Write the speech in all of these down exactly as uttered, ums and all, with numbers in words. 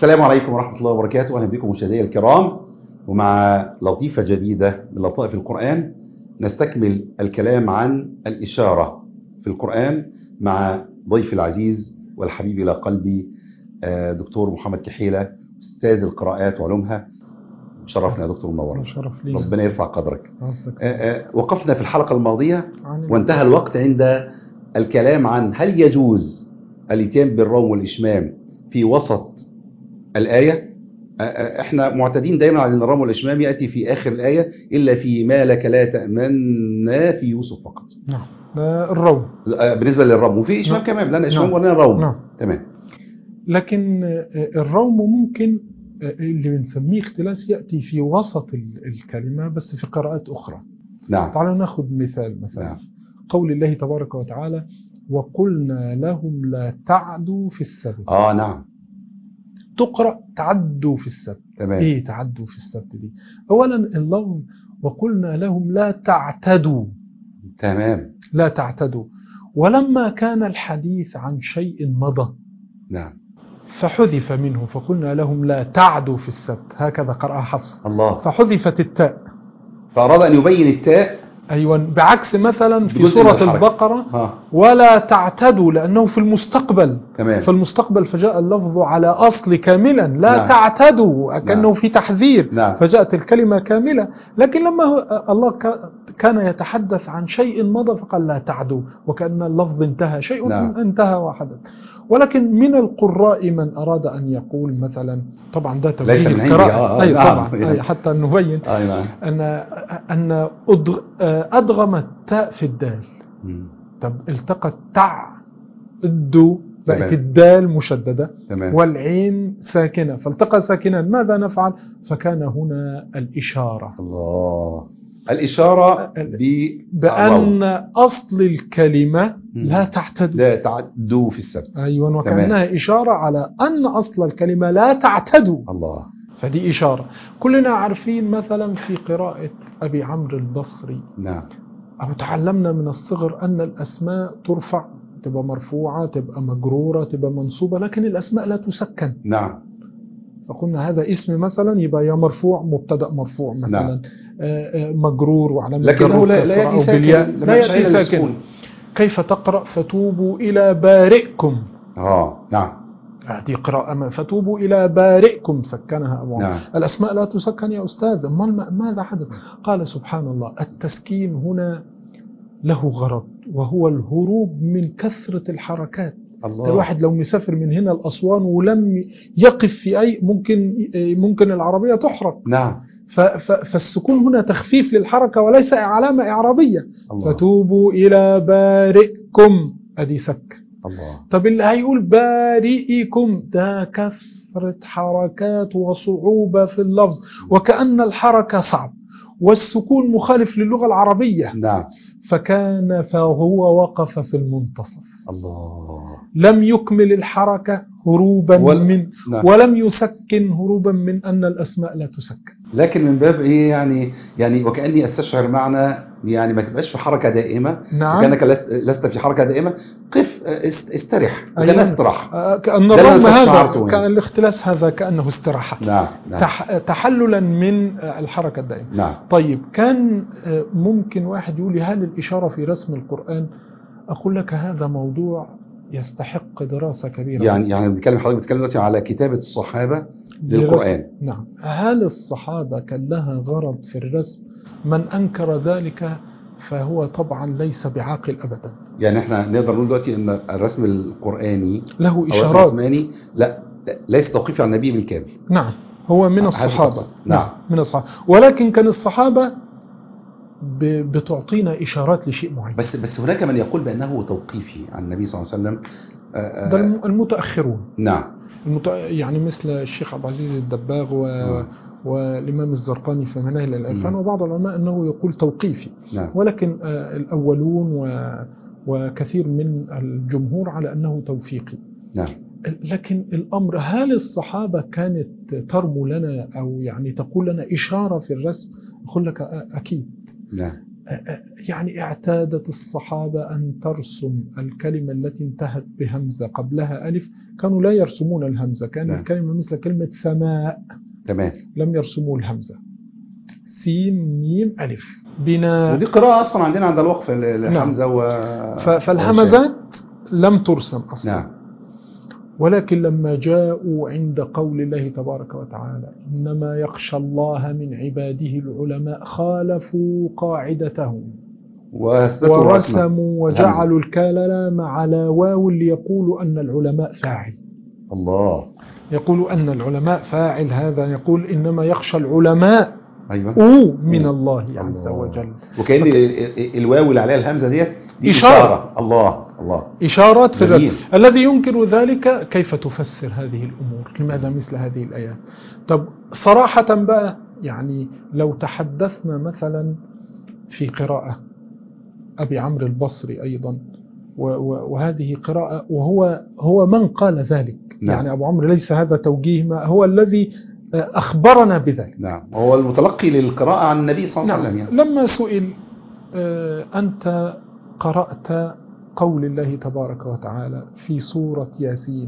السلام عليكم ورحمة الله وبركاته. أهلا بكم مشاهدينا الكرام، ومع لطيفة جديدة من لطائف القرآن نستكمل الكلام عن الإشارة في القرآن مع ضيف العزيز والحبيب إلى قلبي دكتور محمد كحيلة، أستاذ القراءات وعلومها. شرفنا يا دكتور، منور. ربنا يرفع قدرك. وقفنا في الحلقة الماضية وانتهى الوقت عند الكلام عن هل يجوز الاتيان بالروم والإشمام في وسط الآية. احنا معتادين دايما على ان الروم والإشمام يأتي في آخر الآية إلا في ما لك لا تأمنا في يوسف فقط. نعم، الروم بالنسبة للروم، وفي إشمام نعم. كمان لنا إشمام نعم. ولنا روم نعم. تمام. لكن الروم ممكن اللي بنسميه اختلاس يأتي في وسط الكلمة بس في قراءات أخرى. نعم. تعالوا ناخذ مثال مثلا نعم. قول الله تبارك وتعالى: وقلنا لهم لا تعدوا في السبت. آه نعم. تقرأ تعدوا في السبت. تمام. إيه تعدوا في السبت دي؟ أولا اللفظ وقلنا لهم لا تعتدوا. تمام. لا تعتدوا، ولما كان الحديث عن شيء مضى نعم فحذف منه فقلنا لهم لا تعدوا في السبت، هكذا قرأ حفص. الله. فحذفت التاء، فأراد أن يبين التاء. أيوة، بعكس مثلا في سورة البقرة ها. ولا تعتدوا لأنه في المستقبل. تمام. في المستقبل فجاء اللفظ على أصل كاملا لا نعم. تعتدوا كأنه نعم. في تحذير نعم. فجاءت الكلمة كاملة. لكن لما الله كان يتحدث عن شيء مضى فقال لا تعدوا، وكأن اللفظ انتهى، شيء نعم. انتهى وحدث. ولكن من القراء من أراد أن يقول مثلا، طبعا ده توجيه القراءة آه أي نعم. طبعا أي حتى نبين آه نعم. أن أن أدغم التاء في الدال. م. طب التقت تع الدو بقت الدال مشددة تمام. والعين ساكنة، فالتقى ساكنا، ماذا نفعل؟ فكان هنا الإشارة. الله. الإشارة بأن أصل الكلمة لا تعتدوا لا تعدوا في السبت. أيوة، وكأنها إشارة على أن أصل الكلمة لا تعتدوا. الله. فدي إشارة. كلنا عارفين مثلا في قراءة أبي عمرو البصري نعم، أو تعلمنا من الصغر أن الأسماء ترفع، تبقى مرفوعة، تبقى مجرورة، تبقى منصوبة، لكن الأسماء لا تسكن. نعم. فقلنا هذا اسم مثلا يبقى يا مرفوع مبتدأ مرفوع مثلا نعم. مجرور وعلامة لكنه لا لا يأتي ساكن. لا يأتي ساكن. كيف تقرأ فتوبوا إلى بارئكم؟ آه نعم. هذه قراءة فتوبوا إلى بارئكم سكنها أبو نعم. الأسماء لا تسكن يا أستاذ. ماذا حدث؟ قال سبحان الله التسكين هنا له غرض، وهو الهروب من كثرة الحركات. الله. الواحد لو مسافر من هنا لأسوان ولم يقف في أي ممكن ممكن العربية تحرق. نعم. فالسكون هنا تخفيف للحركة وليس علامة إعرابية. الله. فتوبوا إلى بارئكم أدي سك. الله. طب اللي هيقول بارئكم ده كثرة حركات وصعوبة في اللفظ، وكأن الحركة صعب والسكون مخالف للغة العربية. نعم. فكان فهو وقف في المنتصف. الله. لم يكمل الحركة هروبا وال... من نعم. ولم يسكن هروبا من أن الأسماء لا تسكن. لكن من باب إيه يعني يعني وكأني أستشعر معنى يعني ما تبقاش في حركة دائمة. نعم. كأنك لست في حركة دائمة. قف استرح. أيوة. كأنه استراح. آه كأن الرغم هذا كان الاختلاس هذا كأنه استراحة. نعم. نعم. تح... تحللا من الحركة الدائمة. نعم. طيب كان ممكن واحد يقول لي هل الإشارة في رسم القرآن؟ أقول لك هذا موضوع يستحق دراسة كبيرة. يعني يعني بنتكلم حضرتك بتتكلم دلوقتي على كتابة الصحابة للقرآن. نعم. هل الصحابة كان لها غرض في الرسم؟ من أنكر ذلك فهو طبعا ليس بعاقل أبدا. يعني احنا نقدر نقول دلوقتي ان الرسم القرآني له إشارات. لا ليس توقيفي عن النبي بالكامل. نعم، هو من الصحابة. نعم. من الصحابة، ولكن كان الصحابة بتعطينا إشارات لشيء معين. بس بس هناك من يقول بأنه توقيفي عن النبي صلى الله عليه وسلم. ده المتأخرون. نعم. المت... يعني مثل الشيخ عبد العزيز الدباغ و... والإمام الزرقاني في مناهل العرفان، وبعض العلماء أنه يقول توقيفي. نعم. ولكن الأولون و... وكثير من الجمهور على أنه توفيقي. نعم. لكن الأمر هل الصحابة كانت ترمو لنا أو يعني تقول لنا إشارة في الرسم؟ أقول لك أكيد. نعم. يعني اعتادت الصحابة أن ترسم الكلمة التي انتهت بهمزة قبلها ألف، كانوا لا يرسمون الهمزة، كان نعم. الكلمة مثل كلمة سماء تمام، لم يرسموا الهمزة، سين ميم ألف بناء. ودي قراءة أصلا عندنا عند الوقف الحمزة. نعم. و... فالهمزات لم ترسم أصلا. نعم. ولكن لما جاءوا عند قول الله تبارك وتعالى إنما يخشى الله من عباده العلماء، خالفوا قاعدتهم ورسموا وجعلوا الكلام على واو ليقولوا أن العلماء فاعل. الله. يقول أن العلماء فاعل، هذا يقول إنما يخشى العلماء أيوة. من الله عز وجل. وكأن فك... الواو اللي عليها الهمزة ديت إشارة. إشارة. الله الله. إشارات في الرسم. الذي ينكر ذلك كيف تفسر هذه الأمور؟ لماذا مثل هذه الآيات؟ طب صراحة بقى، يعني لو تحدثنا مثلا في قراءة أبي عمرو البصري أيضا، وهذه قراءة وهو هو من قال ذلك. نعم. يعني أبو عمرو ليس هذا توجيه، ما هو الذي أخبرنا بذلك. نعم، هو المتلقي للقراءة عن النبي صلى الله عليه وسلم. يعني. لما سئل أنت قرأت قول الله تبارك وتعالى في سورة ياسين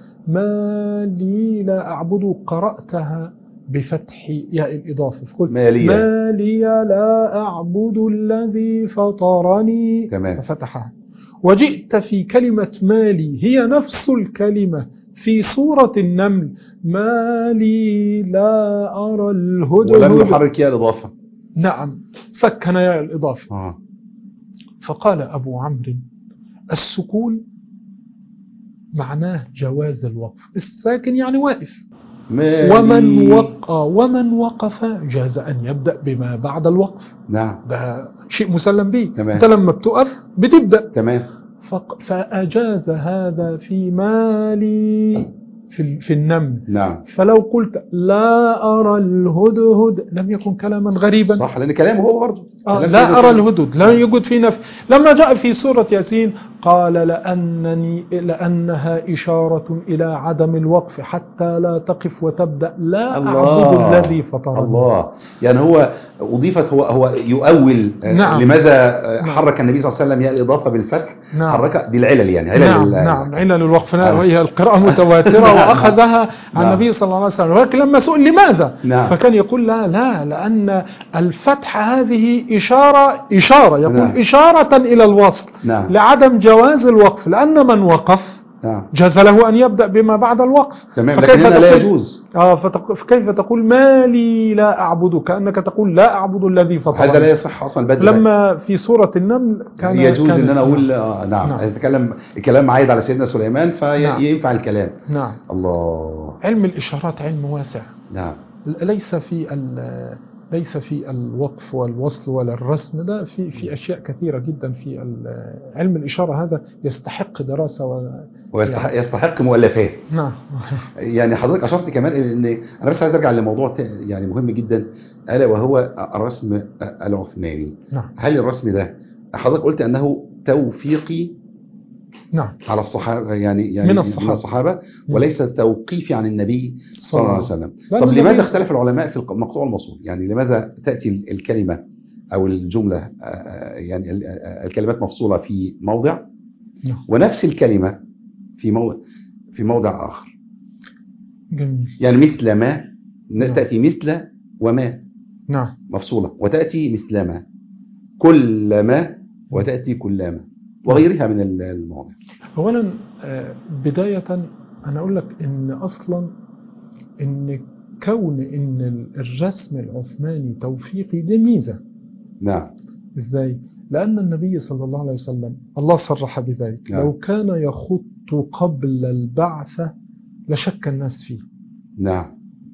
ما لي لا أعبد، قرأتها بفتح ياء الإضافة، فقلت ما لي, ما لي لا أعبد الذي فطرني. تمام. ففتحها. وجئت في كلمة مالي هي نفس الكلمة في سورة النمل ما لي لا أرى الهدى، ولم يحرك ياء الإضافة. نعم، سكن ياء الإضافة. آه. فقال أبو عمرو السكون معناه جواز الوقف، الساكن يعني واقف، ومن وق... ومن وقف جاز أن يبدأ بما بعد الوقف. نعم، ده شيء مسلم به. تمام. أنت لما بتقف بتبدأ. تمام. فق... فأجاز هذا في مالي في, في النمل. نعم. فلو قلت لا أرى الهدهد لم يكن كلاما غريبا. صح، لأن كلامه هو برضه آه لا أرى الهدهد لا يوجد في نفس. لما جاء في سورة ياسين قال لأنني لأنها إشارة إلى عدم الوقف حتى لا تقف وتبدأ لا أعبد الذي فطرني. الله، يعني هو أضيفت، هو هو يؤول. نعم. لماذا حرك النبي صلى الله عليه وسلم يا الإضافة بالفتح؟ نعم. حرك دي العلل، يعني علل. نعم نعم علل الوقف. آه. وهي القراءة متواترة وأخذها عن نعم. النبي صلى الله عليه وسلم. ولكن لما سئل لماذا؟ نعم. فكان يقول لا لا لأن الفتح هذه إشارة إشارة يقول نعم. إشارة إلى الوصل. نعم. لعدم جواز الوقف، لأن من وقف نعم. جاز له أن يبدأ بما بعد الوقف. تمام. لكن هنا لا يجوز. آه فكيف تقول ما لي لا أعبد، كأنك تقول لا أعبد الذي فطرني. هذا لا يصح أصلا بدلا. لما في سورة النمل كان يجوز كان أن أنا أقول آه نعم, نعم. يتكلم الكلام عايد على سيدنا سليمان فينفع نعم. الكلام. نعم. الله. علم الإشارات علم واسع. نعم. ليس في ليس في الوقف والوصل ولا الرسم، ده في في أشياء كثيرة جدا في علم الإشارة. هذا يستحق دراسة و ويستحق يستحق مؤلفات. نعم. يعني حضرتك أشرت كمان إن أنا بس عايز أرجع لموضوع يعني مهم جدا، ألا وهو الرسم العثماني. نعم. هل الرسم ده حضرتك قلت أنه توفيقي؟ نعم. على الصحابة، يعني يعني من الصحابة, من الصحابة وليس توقيفي عن النبي صلى الله عليه وسلم. طب لماذا اختلف العلماء في المقطوع والموصول؟ يعني لماذا تأتي الكلمة أو الجملة يعني الكلمات مفصولة في موضع نعم. ونفس الكلمة في موضع في موضع آخر؟ جميل. يعني مثل ما نعم. تأتي مثل وما نعم مفصولة، وتأتي مثل ما كل ما وتأتي كلما وغيرها من المواضع. أولا بداية أنا أقول لك إن أصلا إن كون إن الرسم العثماني توفيقي دي ميزة. نعم. إزاي؟ لأن النبي صلى الله عليه وسلم الله صرح بذلك. نعم. لو كان يخط قبل البعثة لشك الناس فيه. نعم.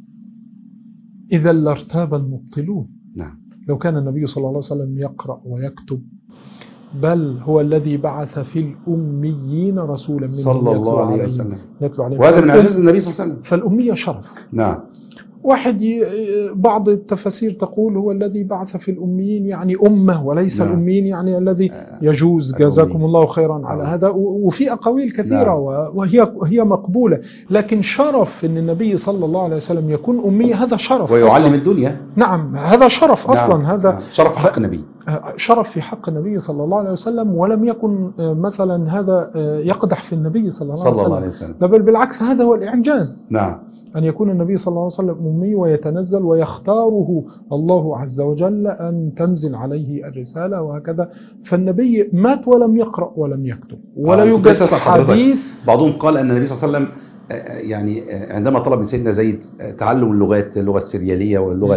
إذا لارتاب المبطلون. نعم. لو كان النبي صلى الله عليه وسلم يقرأ ويكتب، بل هو الذي بعث في الأميين رسولا منهم صلى الله عليه وسلم يتلو عليهم. وهذا من عجز النبي صلى الله عليه وسلم. فالأمية شرف. نعم. واحد بعض التفاسير تقول هو الذي بعث في الأميين يعني أمة، وليس نعم. الأميين يعني الذي يجوز. جزاكم الله خيرا على هذا. وفي أقاويل كثيرة نعم. وهي هي مقبولة، لكن شرف أن النبي صلى الله عليه وسلم يكون أمي، هذا شرف ويعلم أصلاً. الدنيا. نعم هذا شرف أصلا. نعم. هذا نعم. شرف حق النبي. شرف في حق النبي صلى الله عليه وسلم، ولم يكن مثلا هذا يقدح في النبي صلى الله, صلى الله عليه وسلم، بل بالعكس هذا هو الإعجاز. نعم. أن يكون النبي صلى الله عليه وسلم أمي ويتنزل ويختاره الله عز وجل أن تنزل عليه الرسالة وهكذا. فالنبي مات ولم يقرأ ولم يكتب ولا آه يوجد حديث. بعضهم قال أن النبي صلى الله عليه وسلم يعني عندما طلب من سيدنا زيد تعلم اللغات، اللغة السريالية واللغة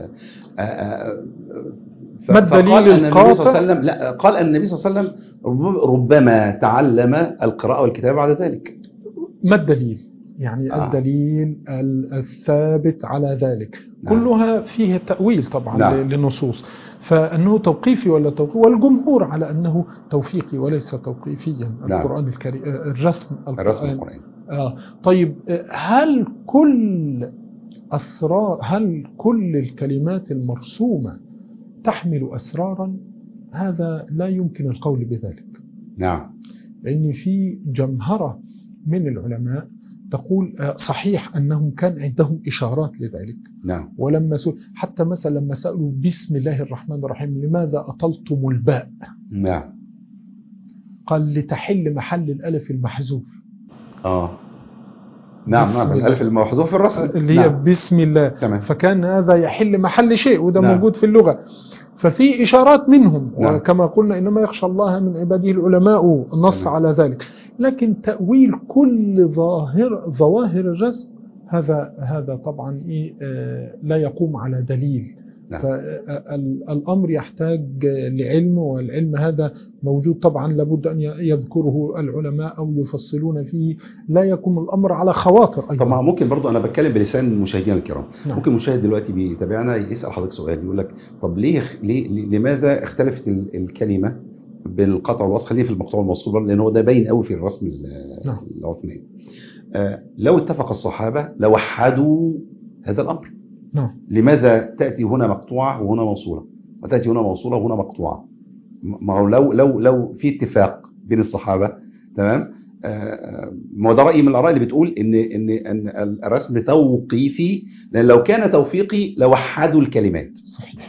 ما الدليل القاطع؟ لا، قال أن النبي صلى الله عليه وسلم ربما تعلم القراءة والكتابة بعد ذلك. ما الدليل؟ يعني آه. الدليل الثابت على ذلك نعم. كلها فيه تأويل طبعا نعم. للنصوص، فأنه توقيفي ولا توقيفي، والجمهور على أنه توفيقي وليس توقيفيا. نعم. القرآن الكريم الرسم القرآن, الرسم القرآن. آه. طيب هل كل أسرار هل كل الكلمات المرسومة تحمل أسرارا؟ هذا لا يمكن القول بذلك. نعم. لأن في جمهرة من العلماء تقول صحيح أنهم كان عندهم إشارات لذلك. نعم. ولما سأل حتى مثلا لما سألوا بسم الله الرحمن الرحيم لماذا أطلتم الباء؟ نعم. قال لتحل محل الألف المحذوف. آه نعم نعم الألف المحذوف في الرسم اللي هي نعم. بسم الله تمام. فكان هذا يحل محل شيء، وده نعم. موجود في اللغة. ففي إشارات منهم نعم. وكما قلنا إنما يخشى الله من عباده العلماء، النص على ذلك. لكن تأويل كل ظاهر ظواهر الرسم هذا هذا طبعا إيه آه لا يقوم على دليل. نعم. فالأمر يحتاج لعلم، والعلم هذا موجود طبعا لابد أن يذكره العلماء أو يفصلون فيه، لا يكون الأمر على خواطر أيضا. طبعا ممكن برضو أنا بتكلم بلسان المشاهدين الكرام. نعم. ممكن مشاهد دلوقتي بيتابعنا يسأل حضرتك سؤال، يقول لك طب ليه, ليه لماذا اختلفت الكلمة بين القطع والوصل؟ خلينا في المقطوع والموصول لأن هو ده باين قوي في الرسم العثماني. آه لو اتفق الصحابة لوحدوا هذا الأمر. نعم. لماذا تأتي هنا مقطوعة وهنا موصولة، وتأتي هنا موصولة وهنا مقطوعة؟ ما هو لو لو لو في اتفاق بين الصحابة تمام، ما هو ده رأي من الآراء اللي بتقول إن إن إن الرسم توقيفي، لأن لو كان توفيقي لوحدوا الكلمات. صحيح.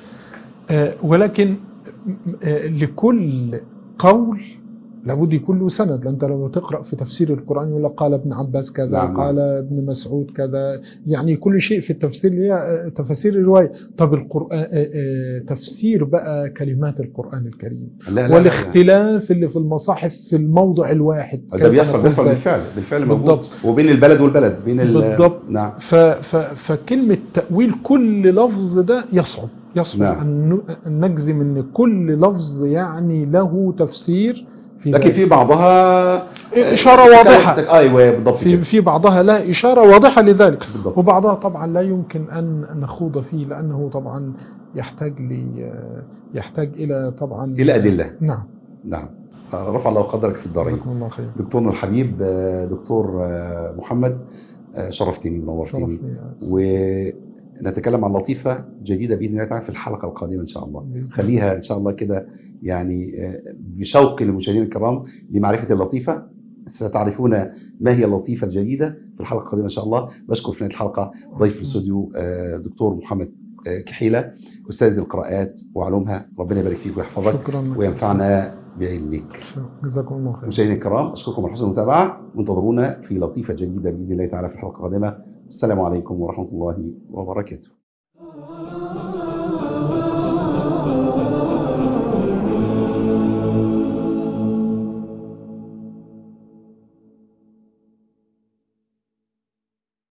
أه ولكن أه لكل قول لابد يكون له سند. لأنت لو تقرأ في تفسير القرآن يقول لك قال ابن عباس كذا، نعم. قال ابن مسعود كذا، يعني كل شيء في التفسير هي تفسير الرواية. طب القرآن تفسير بقى كلمات القرآن الكريم لا لا والاختلاف لا. اللي في المصاحف في الموضع الواحد ده بيحصل بيحصل بالفعل بالفعل موجود، وبين البلد والبلد بين بالضبط. نعم. فكلمة تأويل كل لفظ ده يصعب يصعب نعم. أن نجزم أن كل لفظ يعني له تفسير، لكن في بعضها إشارة واضحة. أيوة بالضبط. في في بعضها لا إشارة واضحة لذلك بالضبط. وبعضها طبعا لا يمكن أن نخوض فيه، لأنه طبعا يحتاج لي يحتاج إلى طبعا إلى أدلة. نعم نعم. رفع الله قدرك في الدارين. دكتورنا الحبيب دكتور محمد، شرفتني ونورتني، ونتكلم عن لطيفة جديدة بإذن الله تعالى في الحلقة القادمة إن شاء الله. خليها إن شاء الله كده يعني بشوق للمشاهدين الكرام لمعرفة اللطيفة. ستعرفون ما هي اللطيفة الجديدة في الحلقة القادمة إن شاء الله. بشكر في نهاية الحلقة ضيف الاستوديو دكتور محمد كحيلة، أستاذ القراءات وعلومها. ربنا يبارك فيك ويحفظك وينفعنا بعلمك. جزاكم الله خير. مشاهدينا الكرام أشكركم على حسن المتابعة، وانتظرونا في لطيفة جديدة بإذن الله تعالى في الحلقة القادمة. السلام عليكم ورحمة الله وبركاته.